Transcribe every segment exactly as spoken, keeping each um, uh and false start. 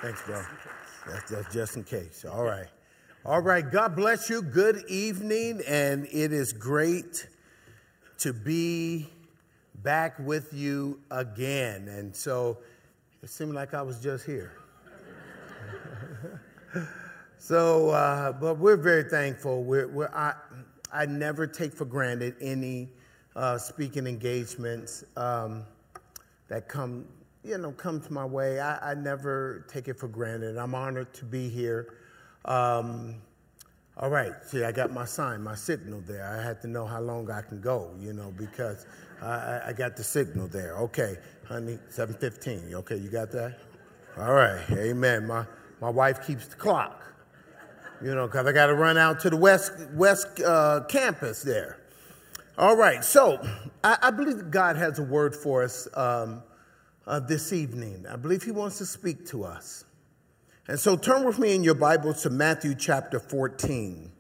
Thanks, bro. That's, that's just in case. All right. All right. God bless you. Good evening. And it is great to be back with you again. And so it seemed like I was just here. so, uh, but we're very thankful. We're, we're, I, I never take for granted any uh, speaking engagements um, that come you know, comes my way. I, I never take it for granted. I'm honored to be here. Um, all right, see, I got my sign, my signal there. I had to know how long I can go, you know, because I, I got the signal there. Okay, honey, seven fifteen. Okay, you got that? All right, amen. My my wife keeps the clock, you know, because I got to run out to the west west uh, campus there. All right, so I, I believe God has a word for us um, Uh, this evening. I believe he wants to speak to us. And so turn with me in your Bibles to Matthew chapter fourteen.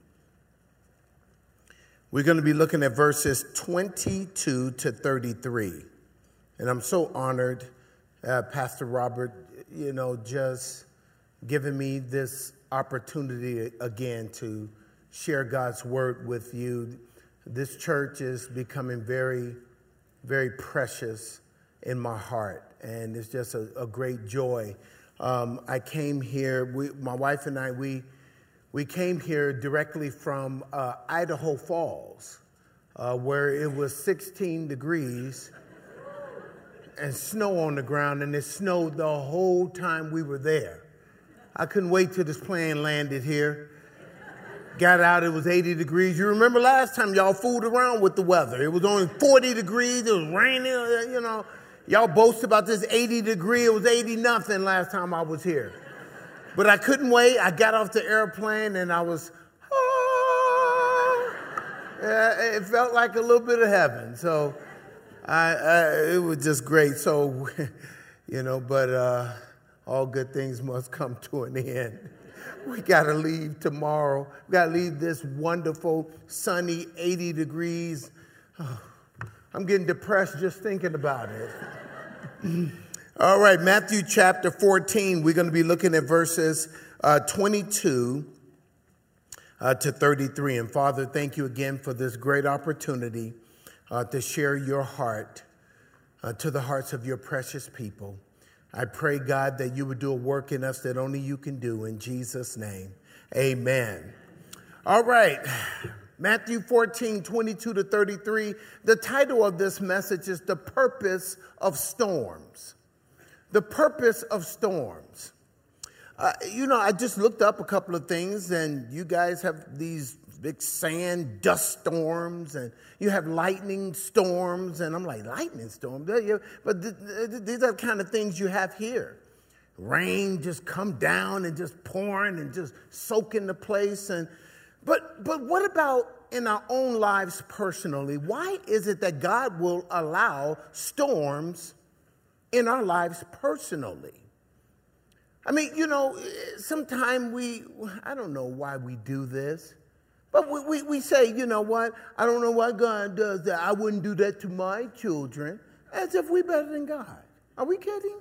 We're going to be looking at verses twenty-two to thirty-three. And I'm so honored, uh, Pastor Robert, you know, just giving me this opportunity again to share God's word with you. This church is becoming very, very precious in my heart. And it's just a, a great joy. Um, I came here, we, my wife and I, we we came here directly from uh, Idaho Falls, uh, where it was sixteen degrees and snow on the ground, and it snowed the whole time we were there. I couldn't wait till this plane landed here. Got out, it was eighty degrees. You remember last time y'all fooled around with the weather. It was only forty degrees, it was raining, you know. Y'all boast about this eighty degree. It was eighty nothing last time I was here. But I couldn't wait. I got off the airplane and I was, oh. Yeah, it felt like a little bit of heaven. So I, I, it was just great. So, you know, but uh, all good things must come to an end. We got to leave tomorrow. We got to leave this wonderful, sunny eighty degrees. Oh, I'm getting depressed just thinking about it. All right, Matthew chapter fourteen, we're going to be looking at verses uh, twenty-two uh, to thirty-three. And Father, thank you again for this great opportunity uh, to share your heart uh, to the hearts of your precious people. I pray, God, that you would do a work in us that only you can do. In Jesus' name, amen. All right. Matthew fourteen, twenty-two to thirty-three, the title of this message is The Purpose of Storms. The Purpose of Storms. Uh, you know, I just looked up a couple of things, and you guys have these big sand dust storms, and you have lightning storms, and I'm like, lightning storms? But th- th- these are the kind of things you have here. Rain just come down and just pouring and just soaking the place, and But but what about in our own lives personally? Why is it that God will allow storms in our lives personally? I mean, you know, sometimes we, I don't know why we do this, but we, we, we say, you know what, I don't know why God does that. I wouldn't do that to my children, as if we're better than God. Are we kidding?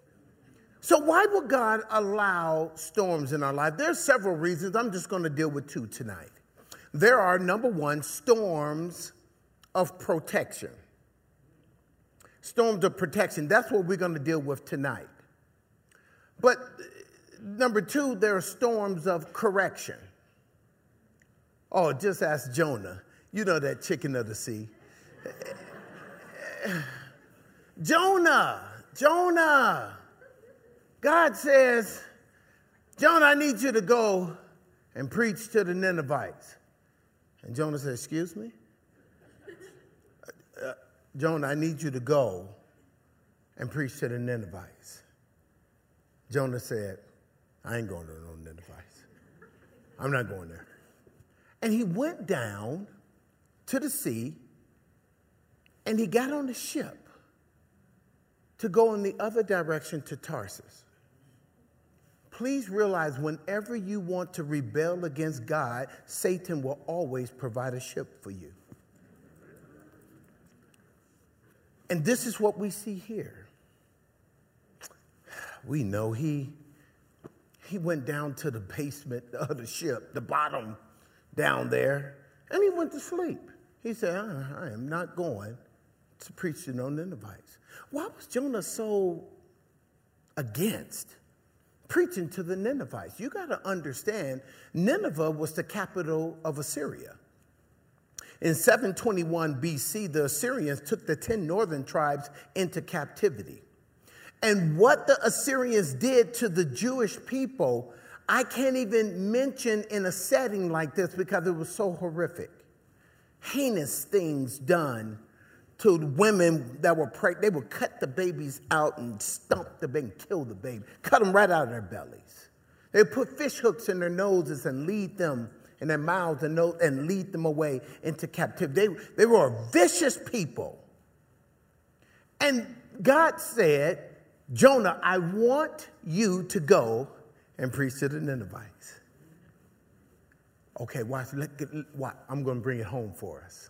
So why would God allow storms in our life? There's several reasons. I'm just going to deal with two tonight. There are, number one, storms of protection. Storms of protection. That's what we're going to deal with tonight. But number two, there are storms of correction. Oh, just ask Jonah. You know that chicken of the sea. Jonah, Jonah. God says, Jonah, I need you to go and preach to the Ninevites. And Jonah said, excuse me? Uh, Jonah, I need you to go and preach to the Ninevites. Jonah said, I ain't going to no Ninevites. I'm not going there. And he went down to the sea, and he got on the ship to go in the other direction to Tarsus. Please realize whenever you want to rebel against God, Satan will always provide a ship for you. And this is what we see here. We know he he went down to the basement of the ship, the bottom down there, and he went to sleep. He said, I, I am not going to preach to no Ninevites. Why was Jonah so against preaching to the Ninevites? You got to understand, Nineveh was the capital of Assyria. In seven twenty-one B C, the Assyrians took the ten northern tribes into captivity. And what the Assyrians did to the Jewish people, I can't even mention in a setting like this because it was so horrific. Heinous things done to women that were pregnant. They would cut the babies out and stump the baby, kill the baby, cut them right out of their bellies. They would put fish hooks in their noses and lead them in their mouths and, nose, and lead them away into captivity. They, they were a vicious people. And God said, Jonah, I want you to go and preach to the Ninevites. Okay, watch, let, watch. I'm going to bring it home for us.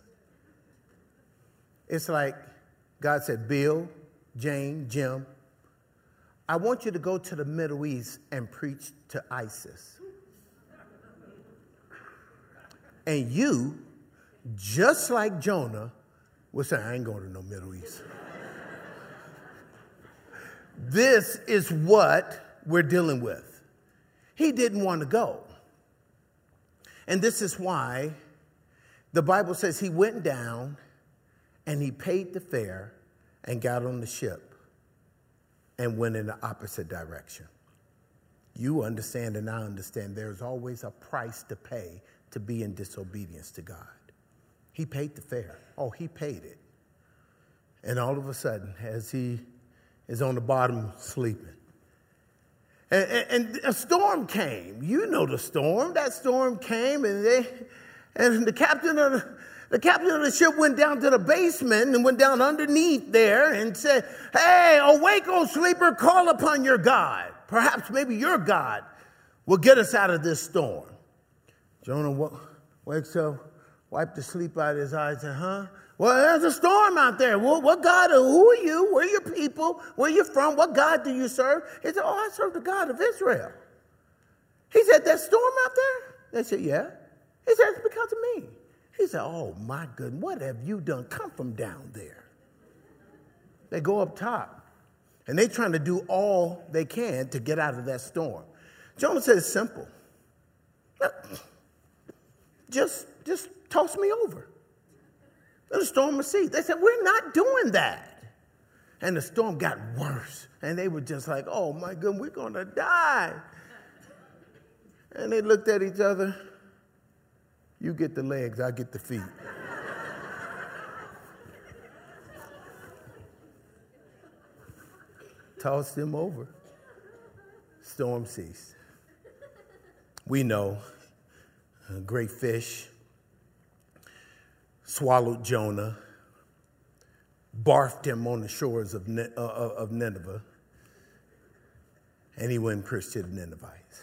It's like God said, Bill, Jane, Jim, I want you to go to the Middle East and preach to ISIS. And you, just like Jonah, will say, I ain't going to no Middle East. This is what we're dealing with. He didn't want to go. And this is why the Bible says he went down and he paid the fare and got on the ship and went in the opposite direction. You understand and I understand there's always a price to pay to be in disobedience to God. He paid the fare. Oh, he paid it. And all of a sudden, as he is on the bottom sleeping, and, and, and a storm came. You know the storm. That storm came, and they, and the captain of the, the captain of the ship went down to the basement and went down underneath there and said, "Hey, awake, O sleeper! Call upon your God. Perhaps maybe your God will get us out of this storm." Jonah w- wakes up, wiped the sleep out of his eyes, and said, huh? Well, there's a storm out there. Well, what God, who are you? Where are your people? Where are you from? What God do you serve? He said, oh, I serve the God of Israel. He said, there's storm out there? They said, yeah. He said, it's because of me. He said, oh, my goodness, what have you done? Come from down there. They go up top, and they're trying to do all they can to get out of that storm. Jonah said, it's simple. Just, just toss me over. The storm will cease. They said, we're not doing that. And the storm got worse. And they were just like, oh, my goodness, we're going to die. And they looked at each other. You get the legs, I get the feet. Tossed them over. Storm ceased. We know a great fish swallowed Jonah, barfed him on the shores of, uh, of Nineveh, and he went and preached to the Ninevites.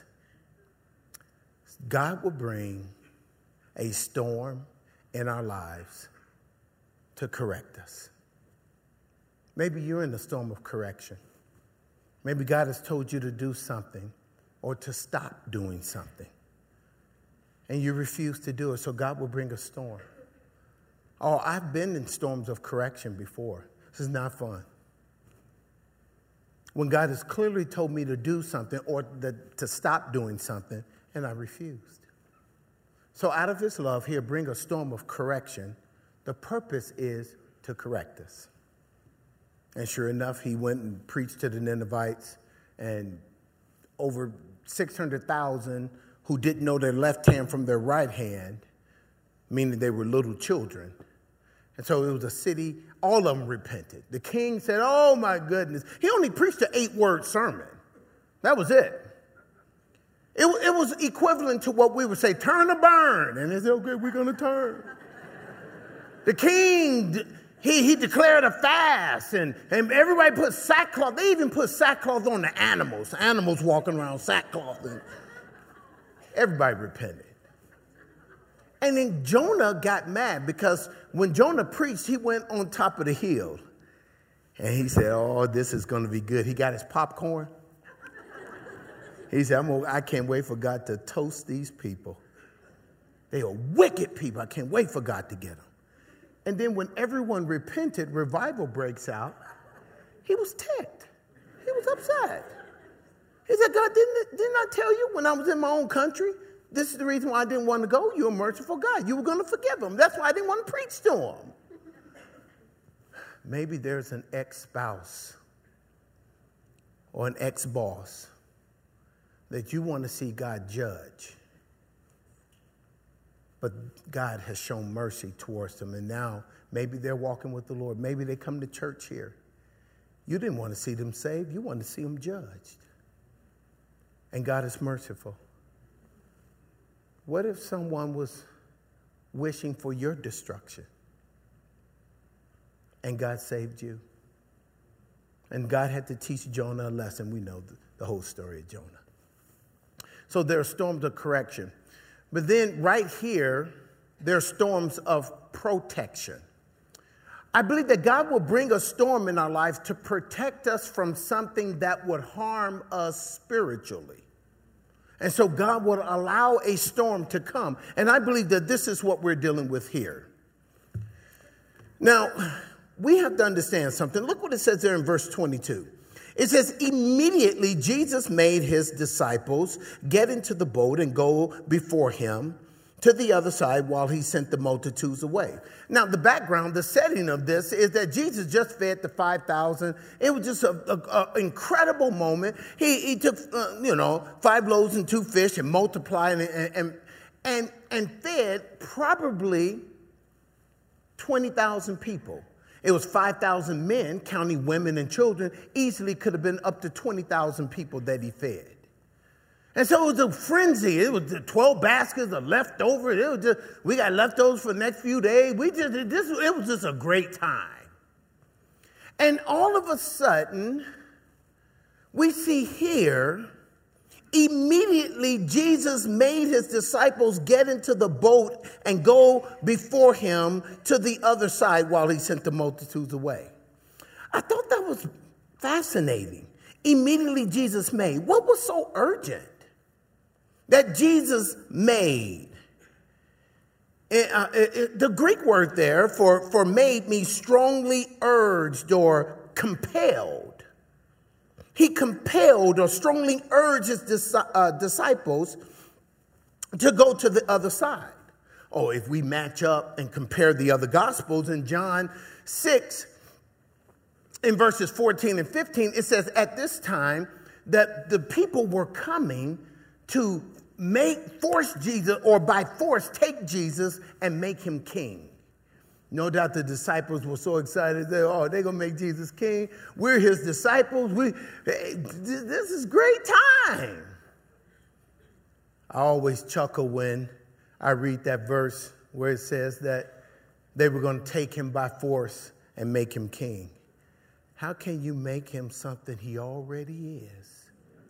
God will bring a storm in our lives to correct us. Maybe you're in the storm of correction. Maybe God has told you to do something or to stop doing something, and you refuse to do it, so God will bring a storm. Oh, I've been in storms of correction before. This is not fun. When God has clearly told me to do something or the, to stop doing something, and I refused. So out of his love, he'll bring a storm of correction. The purpose is to correct us. And sure enough, he went and preached to the Ninevites, and over six hundred thousand who didn't know their left hand from their right hand, meaning they were little children. And so it was a city, all of them repented. The king said, oh my goodness. He only preached an eight-word sermon. That was it. It, it was equivalent to what we would say, turn or burn. And they said, okay, we're going to turn. The king, he, he declared a fast, and, and everybody put sackcloth. They even put sackcloth on the animals. Animals walking around sackcloth. And everybody repented. And then Jonah got mad because when Jonah preached, he went on top of the hill. And he said, oh, this is going to be good. He got his popcorn. He said, I'm gonna, I can't wait for God to toast these people. They are wicked people. I can't wait for God to get them. And then when everyone repented, revival breaks out. He was ticked. He was upset. He said, God, didn't, didn't I tell you when I was in my own country? This is the reason why I didn't want to go. You're a merciful God. You were going to forgive them. That's why I didn't want to preach to them. Maybe there's an ex-spouse or an ex-boss that you want to see God judge. But God has shown mercy towards them. And now maybe they're walking with the Lord. Maybe they come to church here. You didn't want to see them saved. You wanted to see them judged. And God is merciful. What if someone was wishing for your destruction and God saved you? And God had to teach Jonah a lesson. We know the, the whole story of Jonah. So there are storms of correction. But then right here, there are storms of protection. I believe that God will bring a storm in our life to protect us from something that would harm us spiritually. And so God will allow a storm to come. And I believe that this is what we're dealing with here. Now, we have to understand something. Look what it says there in verse twenty-two. It says, immediately Jesus made his disciples get into the boat and go before him to the other side while he sent the multitudes away. Now, the background, the setting of this is that Jesus just fed the five thousand. It was just an incredible moment. He, he took, uh, you know, five loaves and two fish and multiplied and, and, and, and fed probably twenty thousand people. It was five thousand men, counting women and children. Easily could have been up to twenty thousand people that he fed. And so it was a frenzy. It was twelve baskets of leftovers. It was just, we got leftovers for the next few days. We just, this, it was just a great time. And all of a sudden, we see here, immediately Jesus made his disciples get into the boat and go before him to the other side while he sent the multitudes away. I thought that was fascinating. Immediately Jesus made. What was so urgent that Jesus made? It, uh, it, it, the Greek word there for, for made means strongly urged or compelled. He compelled or strongly urged his dis- uh, disciples to go to the other side. Oh, if we match up and compare the other gospels in John six, in verses fourteen and fifteen, it says at this time that the people were coming to make, force Jesus, or by force take Jesus and make him king. No doubt the disciples were so excited. They, oh, they're going to make Jesus king. We're his disciples. We, this is great time. I always chuckle when I read that verse where it says that they were going to take him by force and make him king. How can you make him something he already is?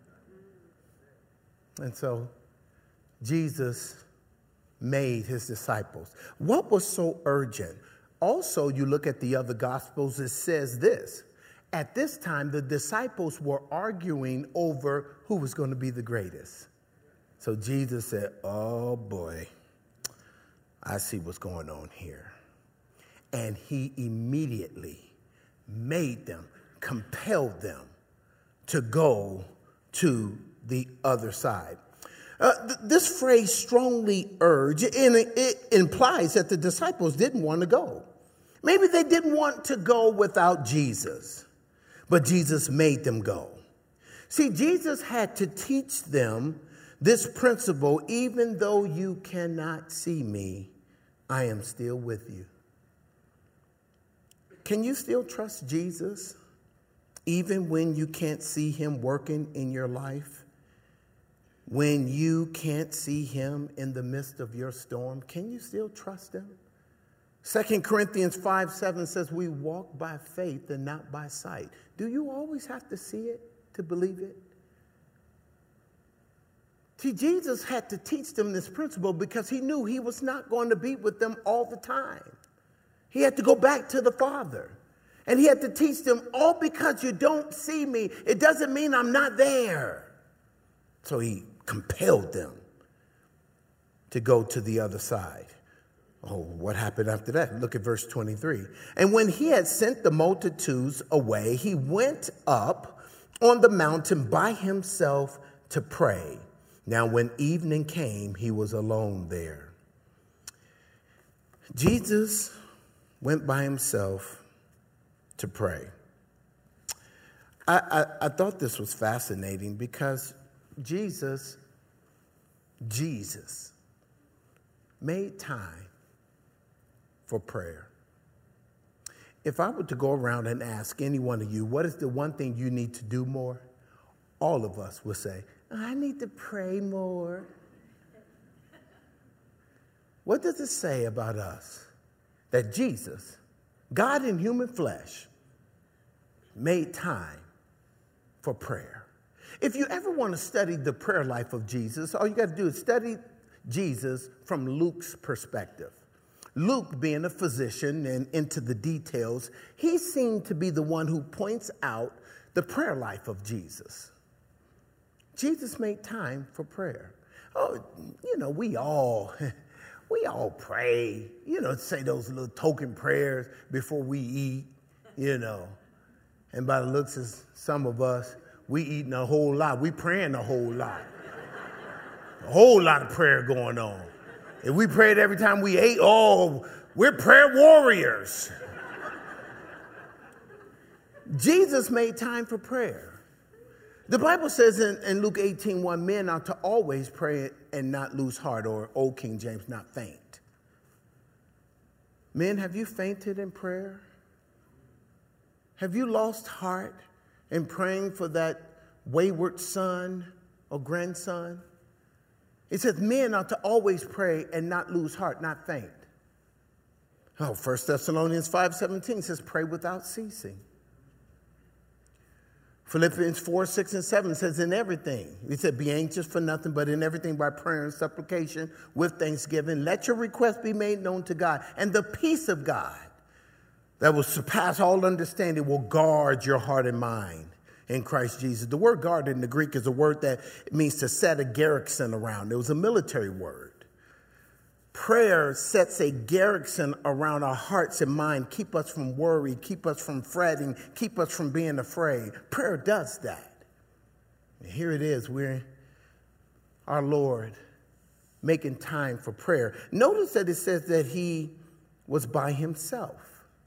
And so Jesus made his disciples. What was so urgent? Also, you look at the other gospels, it says this. At this time, the disciples were arguing over who was going to be the greatest. So Jesus said, oh boy, I see what's going on here. And he immediately made them, compelled them to go to the other side. Uh, th- this phrase strongly urge, and it, it implies that the disciples didn't want to go. Maybe they didn't want to go without Jesus, but Jesus made them go. See, Jesus had to teach them this principle: even though you cannot see me, I am still with you. Can you still trust Jesus even when you can't see him working in your life? When you can't see him in the midst of your storm, can you still trust him? Second Corinthians five seven says we walk by faith and not by sight. Do you always have to see it to believe it? See, Jesus had to teach them this principle because he knew he was not going to be with them all the time. He had to go back to the Father. And he had to teach them, all because you don't see me, it doesn't mean I'm not there. So he compelled them to go to the other side. Oh, what happened after that? Look at verse twenty-three. And when he had sent the multitudes away, he went up on the mountain by himself to pray. Now, when evening came, he was alone there. Jesus went by himself to pray. I, I, I thought this was fascinating because Jesus, Jesus made time for prayer. If I were to go around and ask any one of you, what is the one thing you need to do more? All of us will say, I need to pray more. What does it say about us? That Jesus, God in human flesh, made time for prayer. If you ever want to study the prayer life of Jesus, all you got to do is study Jesus from Luke's perspective. Luke, being a physician and into the details, he seemed to be the one who points out the prayer life of Jesus. Jesus made time for prayer. Oh, you know, we all, we all pray, you know, say those little token prayers before we eat, you know. And by the looks of some of us, we eating a whole lot. We praying a whole lot. A whole lot of prayer going on. If we prayed every time we ate, oh, we're prayer warriors. Jesus made time for prayer. The Bible says in, in Luke eighteen one, men are to always pray and not lose heart, or Old King James, not faint. Men, have you fainted in prayer? Have you lost heart in praying for that wayward son or grandson? It says men are to always pray and not lose heart, not faint. Oh, First Thessalonians five seventeen says pray without ceasing. Philippians four, six, and seven says in everything. It said be anxious for nothing, but in everything by prayer and supplication with thanksgiving. Let your requests be made known to God. And the peace of God that will surpass all understanding will guard your heart and mind in Christ Jesus. The word guard in the Greek is a word that means to set a garrison around. It was a military word. Prayer sets a garrison around our hearts and mind, keep us from worry, keep us from fretting, keep us from being afraid. Prayer does that. And here it is, we're our Lord making time for prayer. Notice that it says that he was by himself.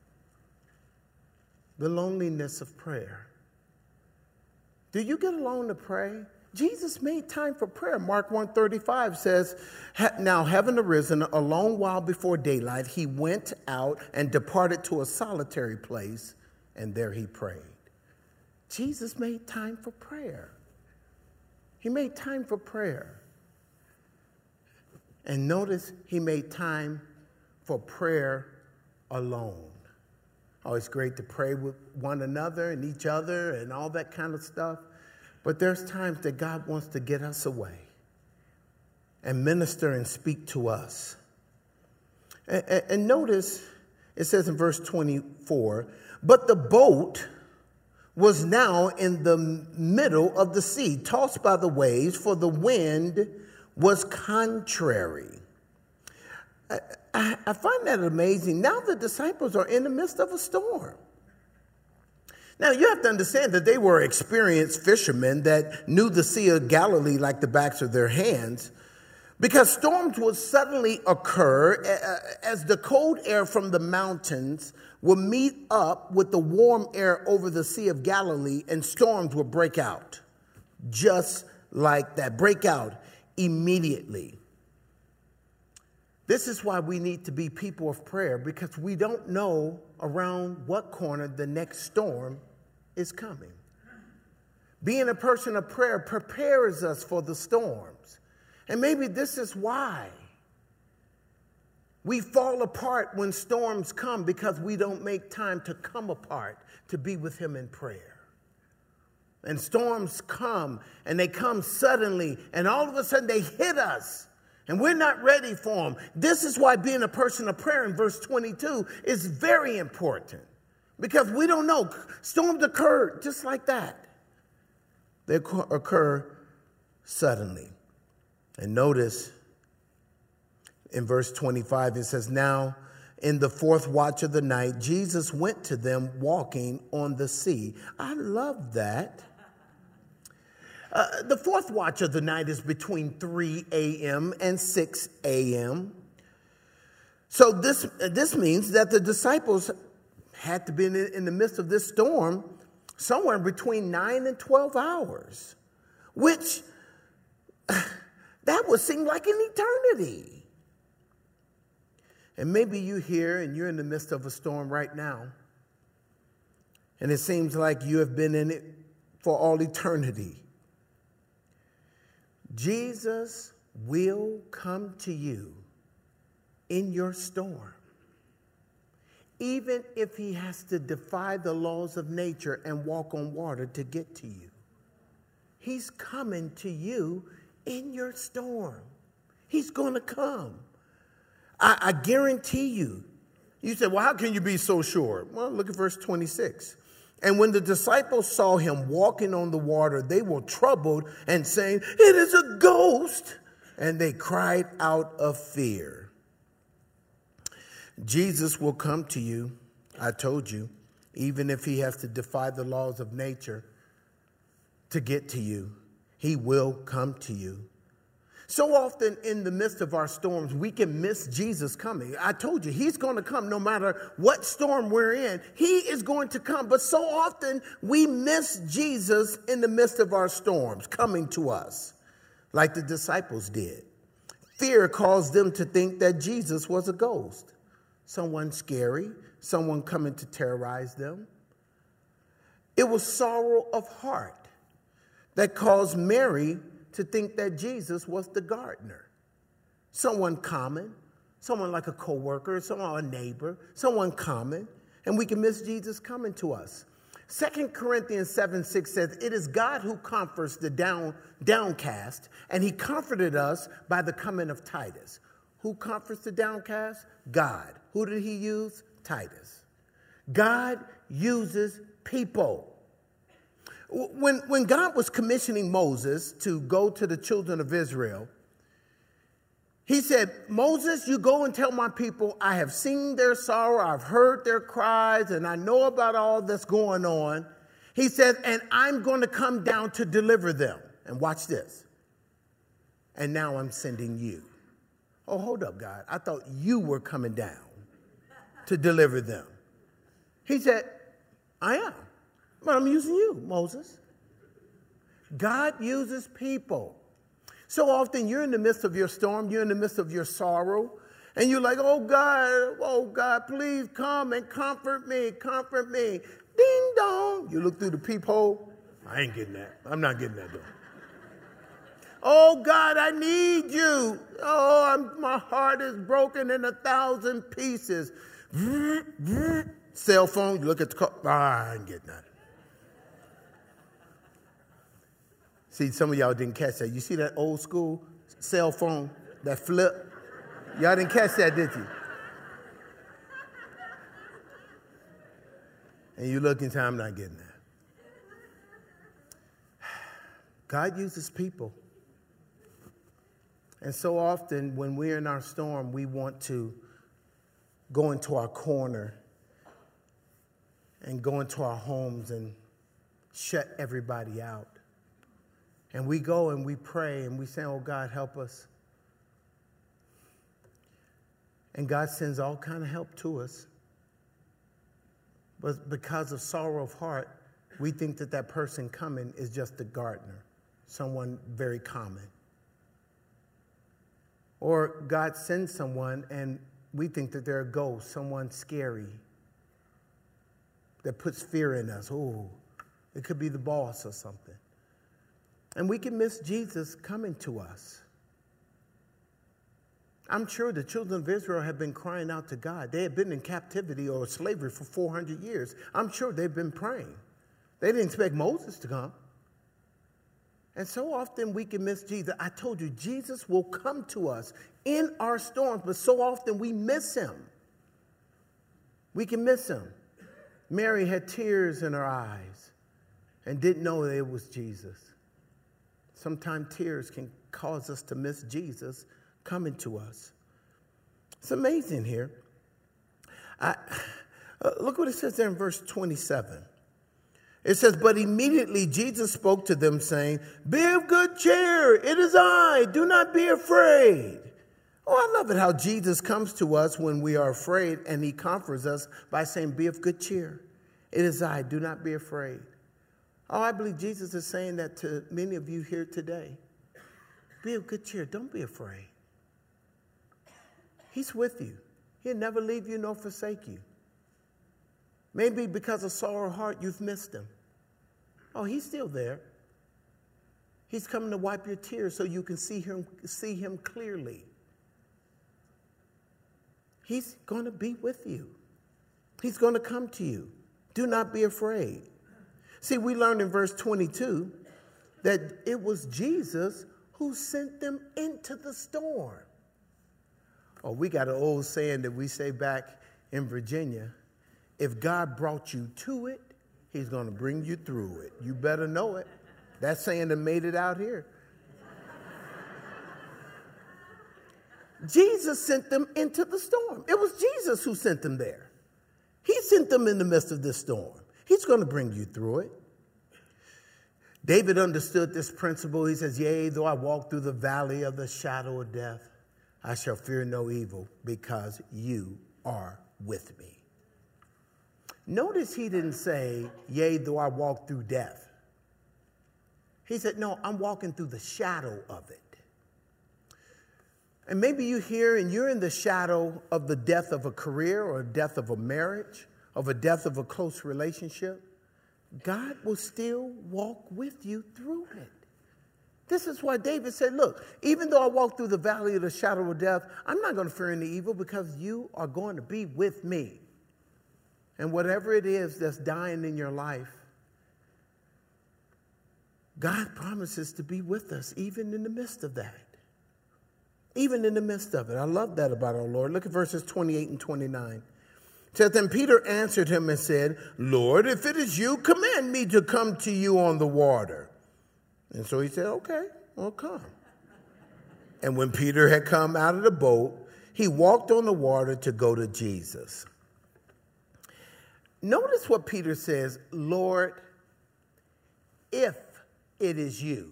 The loneliness of prayer. Do you get alone to pray? Jesus made time for prayer. Mark one thirty-five says, now having arisen a long while before daylight, he went out and departed to a solitary place, and there he prayed. Jesus made time for prayer. He made time for prayer. And notice he made time for prayer alone. Oh, it's great to pray with one another and each other and all that kind of stuff. But there's times that God wants to get us away and minister and speak to us. And, and, and notice it says in verse twenty-four, but the boat was now in the middle of the sea, tossed by the waves, for the wind was contrary. I, I, I find that amazing. Now the disciples are in the midst of a storm. Now, you have to understand that they were experienced fishermen that knew the Sea of Galilee like the backs of their hands, because storms would suddenly occur as the cold air from the mountains would meet up with the warm air over the Sea of Galilee, and storms would break out just like that, break out immediately. This is why we need to be people of prayer, because we don't know around what corner the next storm is coming. Being a person of prayer prepares us for the storms. And maybe this is why we fall apart when storms come, because we don't make time to come apart to be with him in prayer. And storms come, and they come suddenly, and all of a sudden they hit us. And we're not ready for them. This is why being a person of prayer in verse twenty-two is very important. Because we don't know. Storms occur just like that. They occur suddenly. And notice in verse twenty-five, it says, now in the fourth watch of the night, Jesus went to them walking on the sea. I love that. Uh, the fourth watch of the night is between three a.m. and six a.m. So this, this means that the disciples had to be in, in the midst of this storm somewhere between nine and twelve hours, which that would seem like an eternity. And maybe you here and you're in the midst of a storm right now, and it seems like you have been in it for all eternity. Jesus will come to you in your storm, even if he has to defy the laws of nature and walk on water to get to you. He's coming to you in your storm. He's going to come. I, I guarantee you. You say, well, how can you be so sure? Well, look at verse twenty-six. And when the disciples saw him walking on the water, they were troubled and saying, it is a ghost. And they cried out of fear. Jesus will come to you, I told you, even if he has to defy the laws of nature to get to you. He will come to you. So often in the midst of our storms, we can miss Jesus coming. I told you, he's going to come no matter what storm we're in. He is going to come. But so often we miss Jesus in the midst of our storms coming to us, like the disciples did. Fear caused them to think that Jesus was a ghost, someone scary, someone coming to terrorize them. It was sorrow of heart that caused Mary to think that Jesus was the gardener, someone common, someone like a coworker, someone a neighbor, someone common, and we can miss Jesus coming to us. Second Corinthians seven six says, it is God who comforts the down, downcast, and he comforted us by the coming of Titus. Who comforts the downcast? God. Who did he use? Titus. God uses people. When, when God was commissioning Moses to go to the children of Israel, he said, Moses, you go and tell my people, I have seen their sorrow, I've heard their cries, and I know about all that's going on. He said, and I'm going to come down to deliver them. And watch this. And now I'm sending you. Oh, hold up, God. I thought you were coming down to deliver them. He said, I am. But I'm using you, Moses. God uses people. So often you're in the midst of your storm, you're in the midst of your sorrow, and you're like, oh God, oh God, please come and comfort me, comfort me. Ding dong. You look through the peephole. I ain't getting that. I'm not getting that door. Oh God, I need you. Oh, I'm, my heart is broken in a thousand pieces. Cell phone, you look at the car. Ah, I ain't getting that. See, some of y'all didn't catch that. You see that old school cell phone, that flip? Y'all didn't catch that, did you? And you look into, I'm not getting that. God uses people. And so often when we're in our storm, we want to go into our corner and go into our homes and shut everybody out. And we go and we pray and we say, oh, God, help us. And God sends all kind of help to us. But because of sorrow of heart, we think that that person coming is just a gardener, someone very common. Or God sends someone and we think that they're a ghost, someone scary that puts fear in us. Oh, it could be the boss or something. And we can miss Jesus coming to us. I'm sure the children of Israel have been crying out to God. They had been in captivity or slavery for four hundred years. I'm sure they've been praying. They didn't expect Moses to come. And so often we can miss Jesus. I told you, Jesus will come to us in our storms, but so often we miss him. We can miss him. Mary had tears in her eyes and didn't know that it was Jesus. Sometimes tears can cause us to miss Jesus coming to us. It's amazing here. I, uh, look what it says there in verse twenty-seven. It says, but immediately Jesus spoke to them, saying, be of good cheer. It is I. Do not be afraid. Oh, I love it how Jesus comes to us when we are afraid, and he comforts us by saying, be of good cheer. It is I. Do not be afraid. Oh, I believe Jesus is saying that to many of you here today. Be of good cheer. Don't be afraid. He's with you. He'll never leave you nor forsake you. Maybe because of sorrow heart, you've missed him. Oh, he's still there. He's coming to wipe your tears so you can see him, see him clearly. He's going to be with you. He's going to come to you. Do not be afraid. See, we learned in verse twenty-two that it was Jesus who sent them into the storm. Oh, we got an old saying that we say back in Virginia. If God brought you to it, he's going to bring you through it. You better know it. That saying that made it out here. Jesus sent them into the storm. It was Jesus who sent them there. He sent them in the midst of this storm. He's going to bring you through it. David understood this principle. He says, yea, though I walk through the valley of the shadow of death, I shall fear no evil because you are with me. Notice he didn't say, yea, though I walk through death. He said, no, I'm walking through the shadow of it. And maybe you're here and you're in the shadow of the death of a career or death of a marriage, of a death of a close relationship. God will still walk with you through it. This is why David said, look, even though I walk through the valley of the shadow of death, I'm not going to fear any evil because you are going to be with me. And whatever it is that's dying in your life, God promises to be with us even in the midst of that. Even in the midst of it. I love that about our Lord. Look at verses twenty-eight and twenty-nine. It says, then Peter answered him and said, Lord, if it is you, command me to come to you on the water. And so he said, okay, well, come. And when Peter had come out of the boat, he walked on the water to go to Jesus. Notice what Peter says, Lord, if it is you.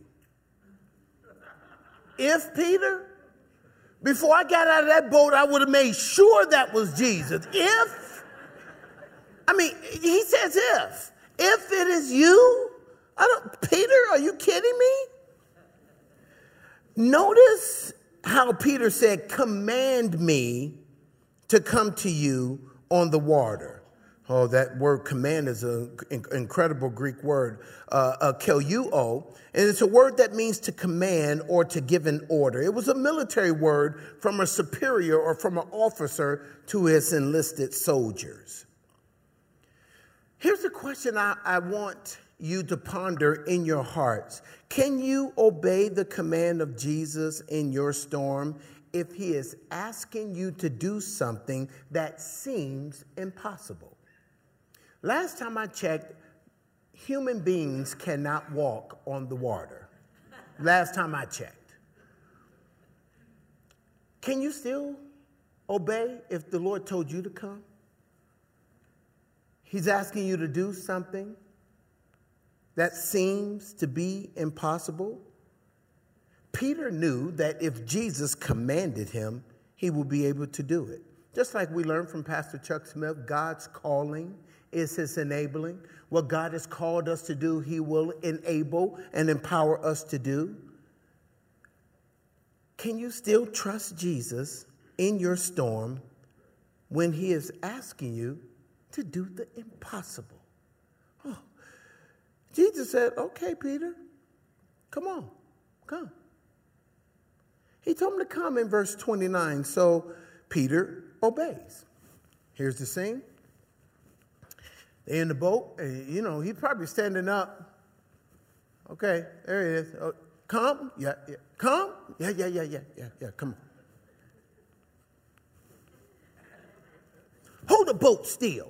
If, Peter? Before I got out of that boat, I would have made sure that was Jesus. If, I mean, he says if. If it is you, I don't, Peter, are you kidding me? Notice how Peter said, command me to come to you on the water. Oh, that word command is an incredible Greek word, uh, uh, keleuo, and it's a word that means to command or to give an order. It was a military word from a superior or from an officer to his enlisted soldiers. Here's a question I, I want you to ponder in your hearts. Can you obey the command of Jesus in your storm if he is asking you to do something that seems impossible? Last time I checked, human beings cannot walk on the water. Last time I checked. Can you still obey if the Lord told you to come? He's asking you to do something that seems to be impossible. Peter knew that if Jesus commanded him, he would be able to do it. Just like we learned from Pastor Chuck Smith, God's calling is his enabling. What God has called us to do, he will enable and empower us to do. Can you still trust Jesus in your storm when he is asking you to do the impossible? Oh, Jesus said, okay, Peter, come on, come. He told him to come in verse twenty-nine, so Peter obeys. Here's the scene. They're in the boat, and, you know, he's probably standing up. Okay, there he is. Oh, come, yeah, yeah. Come, yeah, yeah, yeah, yeah, yeah, yeah, come on. Hold the boat still.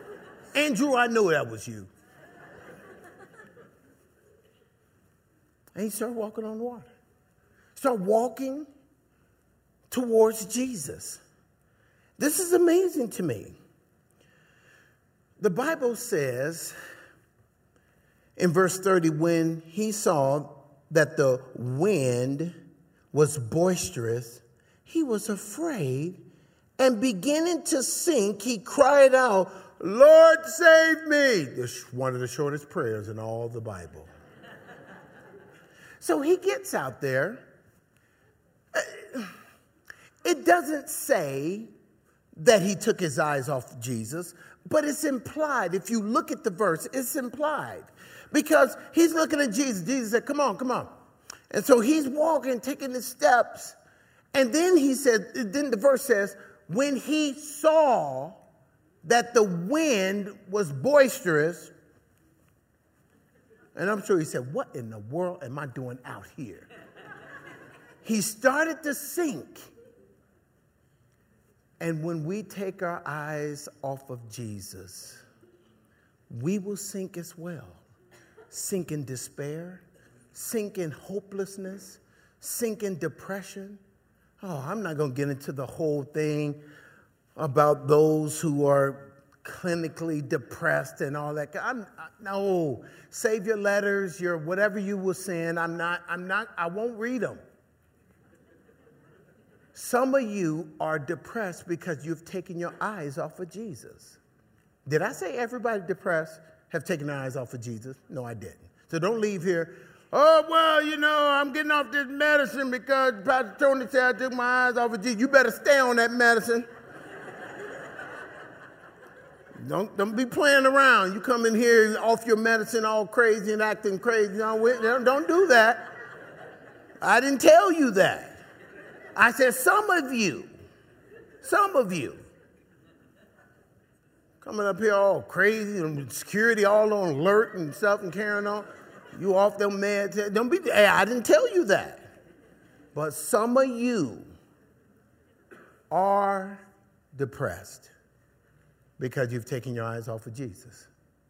Andrew, I know that was you. And he started walking on water. Started walking towards Jesus. This is amazing to me. The Bible says in verse thirty, when he saw that the wind was boisterous, he was afraid, and beginning to sink, he cried out, Lord, save me. This is one of the shortest prayers in all the Bible. So he gets out there. It doesn't say that he took his eyes off Jesus, but it's implied. If you look at the verse, it's implied. Because he's looking at Jesus. Jesus said, come on, come on. And so he's walking, taking the steps. And then he said, then the verse says, when he saw that the wind was boisterous, and I'm sure he said, what in the world am I doing out here? He started to sink. And when we take our eyes off of Jesus, we will sink as well. Sink in despair, sink in hopelessness, sink in depression. Oh, I'm not going to get into the whole thing about those who are clinically depressed and all that. I'm, no, save your letters, your whatever you will send. I'm not, I'm not, I won't read them. Some of you are depressed because you've taken your eyes off of Jesus. Did I say everybody depressed have taken their eyes off of Jesus? No, I didn't. So don't leave here. Oh, well, you know, I'm getting off this medicine because Pastor Tony said I took my eyes off of Jesus. You better stay on that medicine. Don't, don't be playing around. You come in here off your medicine all crazy and acting crazy. Don't, don't do that. I didn't tell you that. I said some of you, some of you, coming up here all crazy and security all on alert and stuff and carrying on. You off them meds. Don't be, hey, I didn't tell you that. But some of you are depressed because you've taken your eyes off of Jesus.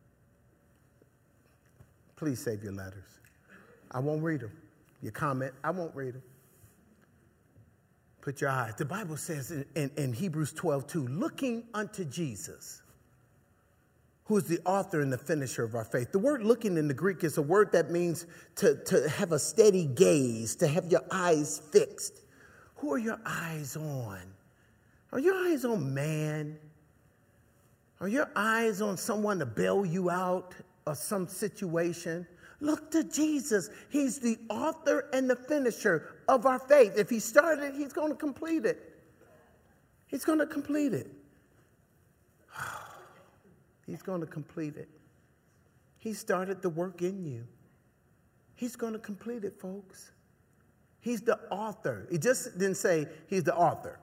Please save your letters. I won't read them. Your comment, I won't read them. Put your eyes. The Bible says in, in, in Hebrews twelve two, looking unto Jesus, who is the author and the finisher of our faith. The word looking in the Greek is a word that means to, to have a steady gaze, to have your eyes fixed. Who are your eyes on? Are your eyes on man? Are your eyes on someone to bail you out of some situation? Look to Jesus. He's the author and the finisher of our faith. If he started, he's going to complete it. He's going to complete it. He's going to complete it. He started the work in you. He's going to complete it, folks. He's the author. It just didn't say he's the author.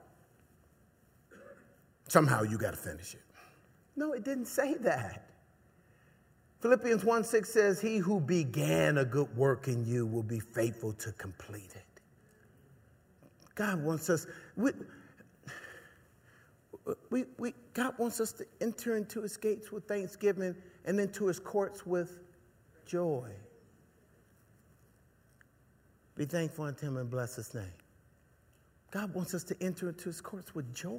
Somehow you got to finish it. No, it didn't say that. Philippians one six says, he who began a good work in you will be faithful to complete it. God wants us, we, we, we, God wants us to enter into his gates with thanksgiving and into his courts with joy. Be thankful unto him and bless his name. God wants us to enter into his courts with joy.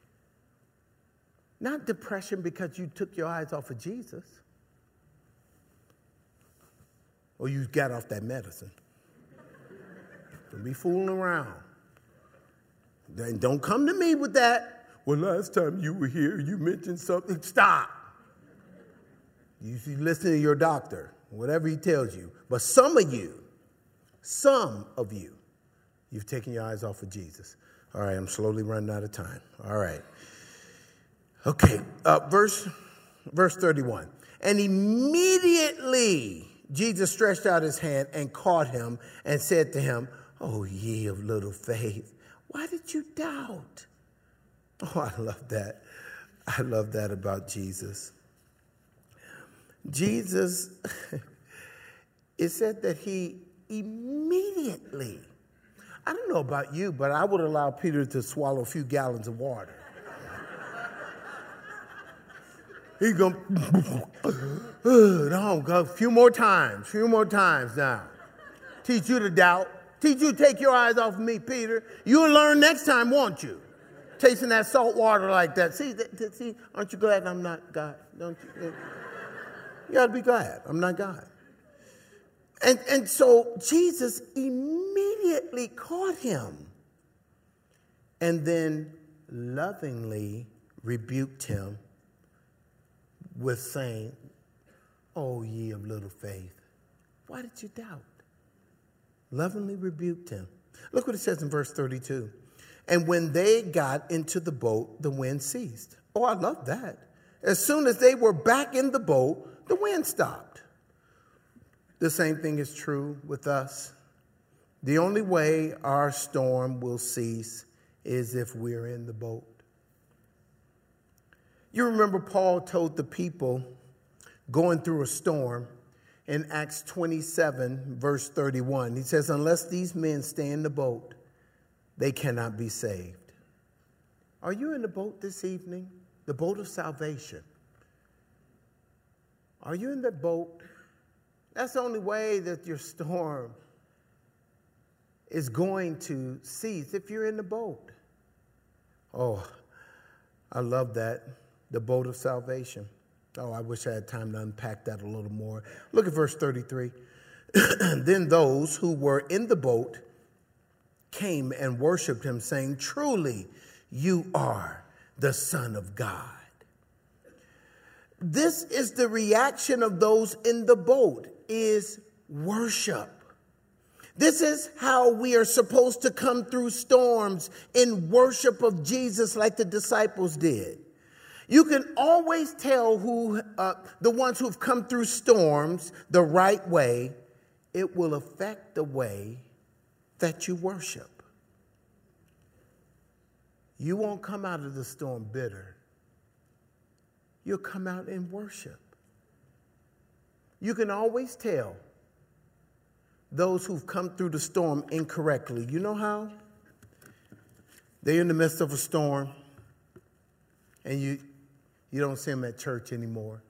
Not depression because you took your eyes off of Jesus. Or you got off that medicine. Don't be fooling around. Then don't come to me with that. Well, last time you were here, you mentioned something. Stop. You should listen to your doctor, whatever he tells you. But some of you, some of you, you've taken your eyes off of Jesus. All right, I'm slowly running out of time. All right. Okay, uh, verse, verse thirty-one. And immediately Jesus stretched out his hand and caught him and said to him, oh, ye of little faith, why did you doubt? Oh, I love that. I love that about Jesus. Jesus, it said that he immediately, I don't know about you, but I would allow Peter to swallow a few gallons of water. He's going, no, go a few more times, few more times now. Teach you to doubt. Teach you to take your eyes off of me, Peter. You'll learn next time, won't you? Tasting that salt water like that. See, th- th- see, aren't you glad I'm not God? Don't you? You got to be glad I'm not God. And, and so Jesus immediately caught him and then lovingly rebuked him with saying, "Oh, ye of little faith, why did you doubt?" Lovingly rebuked him. Look what it says in verse thirty-two. And when they got into the boat, the wind ceased. Oh, I love that. As soon as they were back in the boat, the wind stopped. The same thing is true with us. The only way our storm will cease is if we're in the boat. You remember Paul told the people going through a storm in Acts twenty-seven, verse thirty-one. He says, unless these men stay in the boat, they cannot be saved. Are you in the boat this evening? The boat of salvation. Are you in the boat? That's the only way that your storm is going to cease, if you're in the boat. Oh, I love that. The boat of salvation. Oh, I wish I had time to unpack that a little more. Look at verse thirty-three. Then those who were in the boat came and worshiped him, saying, truly, you are the Son of God. This is the reaction of those in the boat, is worship. This is how we are supposed to come through storms, in worship of Jesus, like the disciples did. You can always tell who uh, the ones who've come through storms the right way. It will affect the way that you worship. You won't come out of the storm bitter. You'll come out in worship. You can always tell those who've come through the storm incorrectly. You know how? They're in the midst of a storm, and you, you don't see them at church anymore.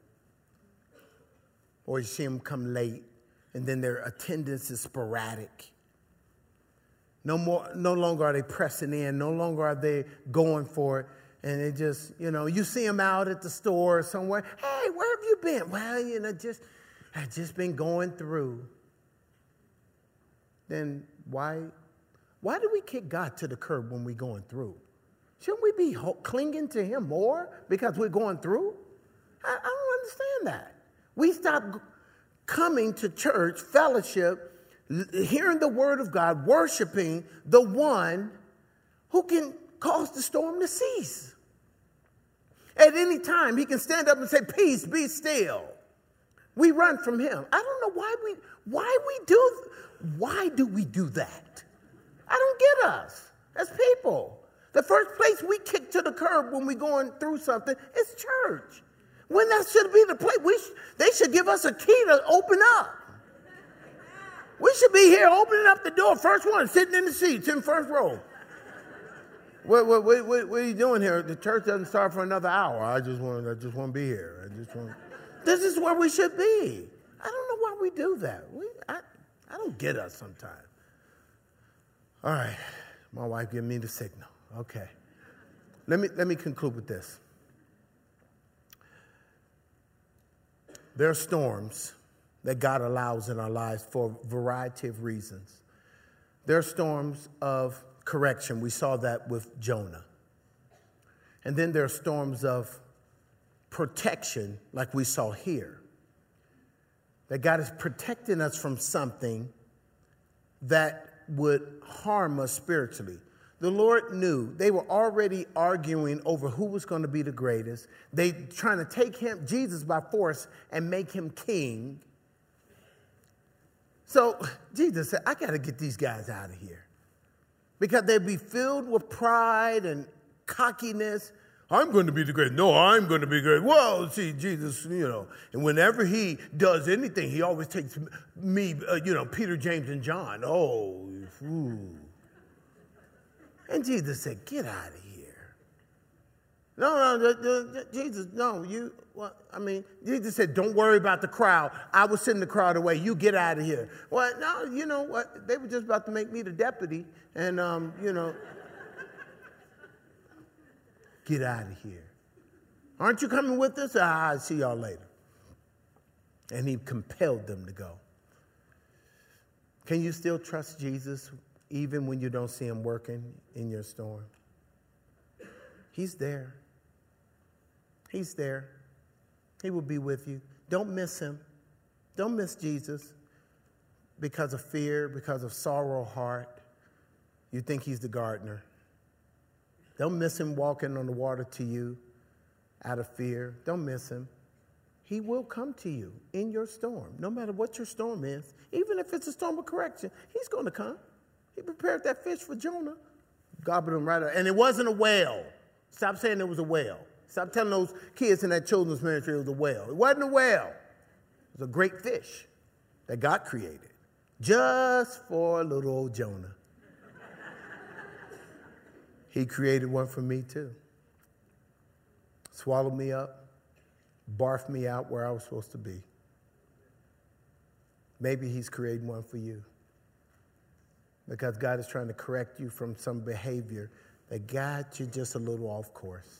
Or you see them come late, and then their attendance is sporadic. No more, no longer are they pressing in. No longer are they going for it. And it just, you know, you see them out at the store or somewhere. Hey, where have you been? Well, you know, just, I've just been going through. Then why, why do we kick God to the curb when we're going through? Shouldn't we be ho- clinging to him more because we're going through? I, I don't understand that. We stop g- coming to church, fellowship, l- hearing the word of God, worshiping the one who can cause the storm to cease. At any time, he can stand up and say, peace, be still. We run from him. I don't know why we, why we do, why do we do that? I don't get us as people. The first place we kick to the curb when we're going through something is church. When that should be the place, we sh- they should give us a key to open up. We should be here opening up the door, first one, sitting in the seats in first row. What, what, what, what are you doing here? The church doesn't start for another hour. I just want, I just want to be here. I just want. This is where we should be. I don't know why we do that. We, I, I don't get us sometimes. All right, my wife gave me the signal. Okay, let me let me conclude with this. There are storms that God allows in our lives for a variety of reasons. There are storms of correction. We saw that with Jonah. And then there are storms of protection, like we saw here. That God is protecting us from something that would harm us spiritually. The Lord knew they were already arguing over who was going to be the greatest. They trying to take him, Jesus, by force and make him king. So Jesus said, I got to get these guys out of here. Because they'd be filled with pride and cockiness. I'm going to be the great. No, I'm going to be great. Well, see, Jesus, you know, and whenever he does anything, he always takes me, uh, you know, Peter, James, and John. Oh, ooh. And Jesus said, get out of here. No, no, the, the, the, Jesus, no, you, well, I mean, Jesus said, don't worry about the crowd. I will send the crowd away. You get out of here. Well, no, you know what? They were just about to make me the deputy, and, um, you know, get out of here. Aren't you coming with us? Ah, I'll see y'all later. And he compelled them to go. Can you still trust Jesus even when you don't see him working in your storm? He's there. He's there. He will be with you. Don't miss him. Don't miss Jesus because of fear, because of sorrow of heart. You think he's the gardener. Don't miss him walking on the water to you out of fear. Don't miss him. He will come to you in your storm, no matter what your storm is. Even if it's a storm of correction, he's going to come. He prepared that fish for Jonah. Gobbled him right out. And it wasn't a whale. Stop saying it was a whale. Stop telling those kids in that children's ministry it was a whale. It wasn't a whale. It was a great fish that God created just for little old Jonah. He created one for me too. Swallowed me up, barfed me out where I was supposed to be. Maybe he's creating one for you because God is trying to correct you from some behavior that got you just a little off course.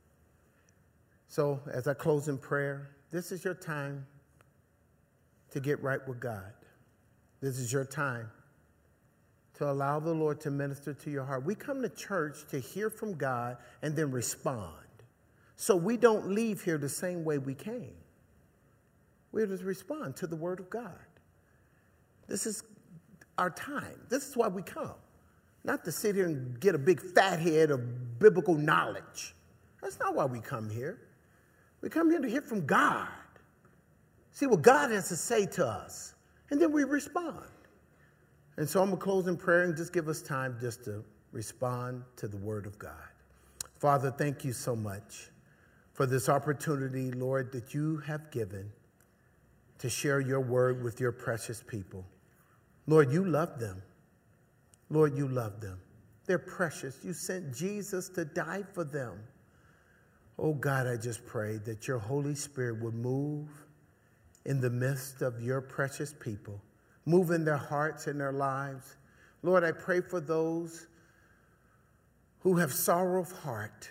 So as I close in prayer, this is your time to get right with God. This is your time to allow the Lord to minister to your heart. We come to church to hear from God and then respond. So we don't leave here the same way we came. We're to respond to the word of God. This is our time. This is why we come. Not to sit here and get a big fat head of biblical knowledge. That's not why we come here. We come here to hear from God. See what God has to say to us. And then we respond. And so I'm going to close in prayer and just give us time just to respond to the word of God. Father, thank you so much for this opportunity, Lord, that you have given to share your word with your precious people. Lord, you love them. Lord, you love them. They're precious. You sent Jesus to die for them. Oh, God, I just pray that your Holy Spirit would move in the midst of your precious people, move in their hearts and their lives. Lord, I pray for those who have sorrow of heart.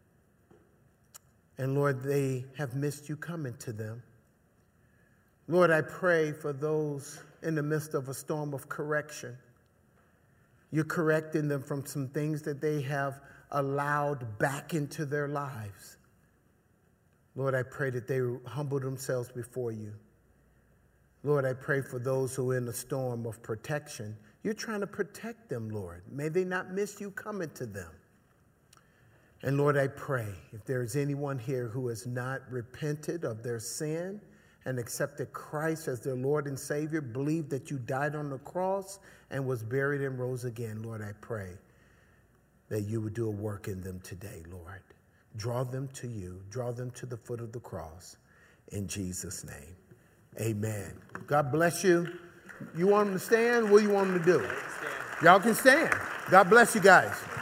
And, Lord, they have missed you coming to them. Lord, I pray for those in the midst of a storm of correction. You're correcting them from some things that they have allowed back into their lives. Lord, I pray that they humble themselves before you. Lord, I pray for those who are in a storm of protection. You're trying to protect them, Lord. May they not miss you coming to them. And Lord, I pray if there is anyone here who has not repented of their sin and accepted Christ as their Lord and Savior, believe that you died on the cross and was buried and rose again, Lord, I pray that you would do a work in them today, Lord. Draw them to you. Draw them to the foot of the cross. In Jesus' name, amen. God bless you. You want them to stand? What do you want them to do? Y'all can stand. God bless you guys.